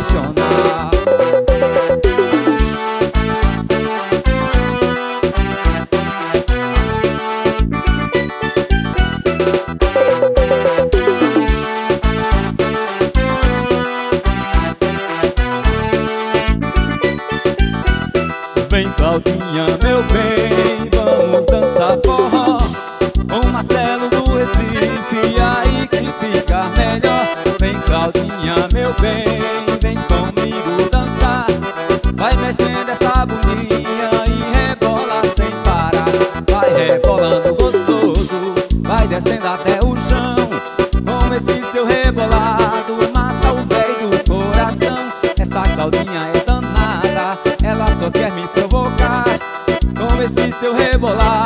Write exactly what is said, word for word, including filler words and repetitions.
apaixonar. Vem Claudinha, meu bem, vamos dançar forró. O Marcelo do Recife, aí que fica melhor. Vem Claudinha, meu bem, vem comigo dançar. Vai mexendo essa bundinha e rebola sem parar. Vai rebolando gostoso, vai descendo até o chão. Com esse seu rebolado, mata o velho do coração. Essa Claudinha é danada, ela só quer me provocar. Com esse seu rebolado